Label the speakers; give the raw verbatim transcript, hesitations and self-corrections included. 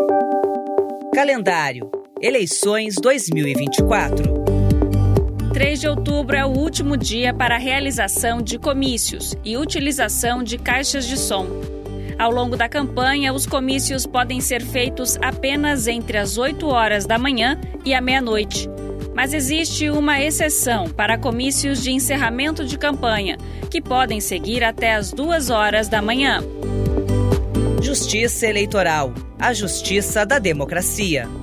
Speaker 1: Calendário. Eleições dois mil e vinte e quatro.
Speaker 2: três de outubro é o último dia para a realização de comícios e utilização de caixas de som. Ao longo da campanha, os comícios podem ser feitos apenas entre as oito horas da manhã e a meia-noite. Mas existe uma exceção para comícios de encerramento de campanha, que podem seguir até as duas horas da manhã.
Speaker 1: Justiça Eleitoral. A justiça da democracia.